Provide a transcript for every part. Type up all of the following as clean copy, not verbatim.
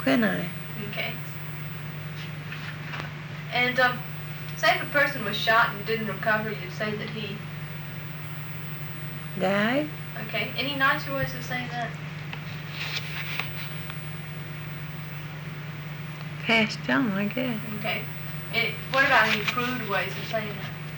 quinine. Okay. And say if a person was shot and didn't recover, you'd say that he Died? Okay. Any nicer ways of saying that? Passed on, I guess. Okay. What about any crude ways of saying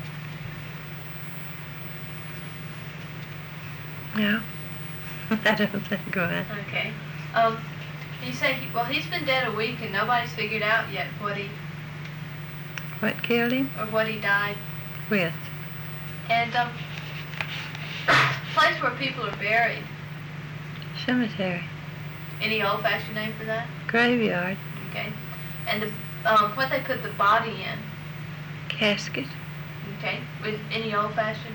that? No. I don't think go ahead. Okay. You say, he's been dead a week and nobody's figured out yet what killed him? or what he died. With. And place where people are buried. Cemetery. Any old-fashioned name for that? Graveyard. Okay. And what they put the body in? Casket. Okay. With any old-fashioned?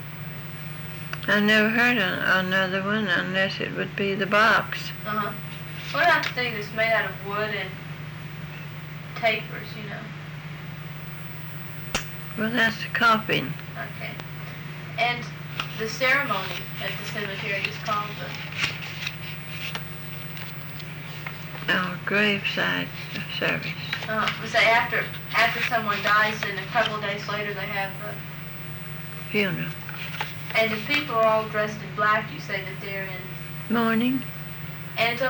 I never heard of another one unless it would be the box. Uh-huh. What about the thing that's made out of wood and tapers, you know? Well, that's the coffin. Okay. And the ceremony at the cemetery is called graveside service. Say after someone dies, and a couple of days later they have the Funeral. And if people are all dressed in black, you say that they're in Mourning. And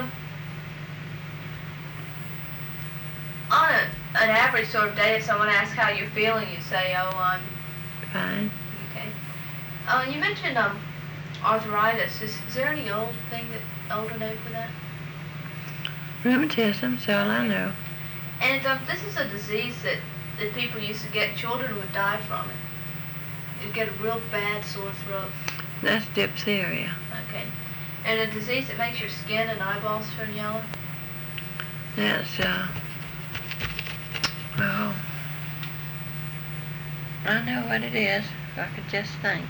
on an average sort of day, if someone asks how you're feeling, you say, "Oh, I'm Fine. Okay. You mentioned arthritis. Is there any older name for that? Rheumatism, that's all I know. And this is a disease that people used to get. Children would die from it. You'd get a real bad sore throat. That's diphtheria. Okay. And a disease that makes your skin and eyeballs turn yellow? That's, I know what it is, if I could just think.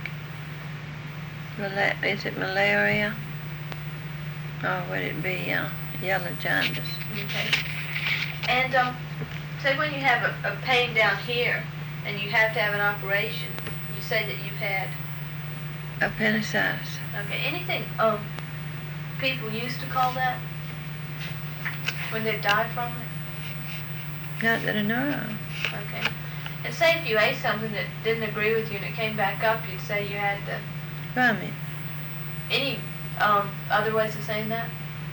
Is it malaria? Or would it be yellow jaundice? Okay. And say when you have a pain down here and you have to have an operation, you say that you've had appendicitis. Okay. Anything people used to call that when they died from it? Not that I know of. Okay. And say if you ate something that didn't agree with you and it came back up, you'd say you had to Vomit. Any other ways of saying that?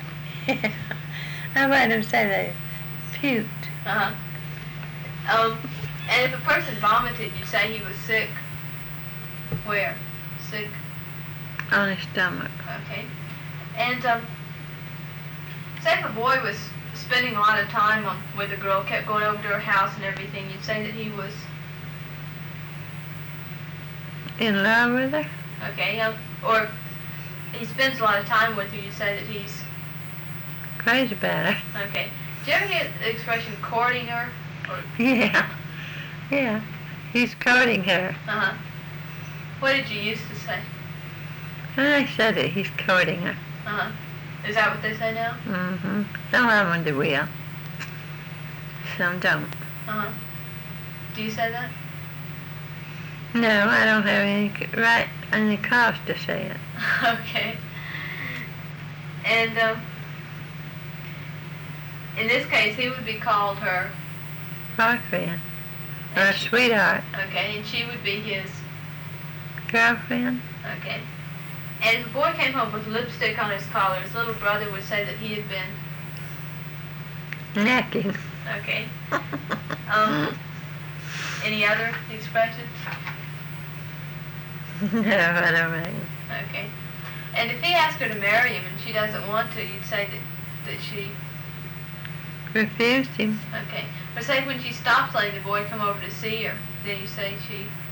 I might have said they puked. Uh-huh. And if a person vomited, you say he was sick. Where? Sick? On his stomach. Okay. And say if a boy was spending a lot of time with a girl, kept going over to her house and everything, you'd say that he was in love with her? Okay. Or he spends a lot of time with her, you say that he's crazy about her. Okay. Do you ever hear the expression courting her? Or... Yeah. He's courting her. Uh-huh. What did you used to say? I said that he's courting her. Uh-huh. Is that what they say now? Mm-hmm. Some of them will. Some don't. Uh-huh. Do you say that? No, I don't have any cause to say it. Okay. And in this case, he would be called her boyfriend. Or a sweetheart. Okay, and she would be his girlfriend. Okay. And if a boy came home with lipstick on his collar, his little brother would say that he had been necking. Okay. Any other expressions? No, I don't mean. Okay. And if he asked her to marry him and she doesn't want to, you'd say that she refused him. Okay. But say when she stops letting the boy come over to see her, then you say she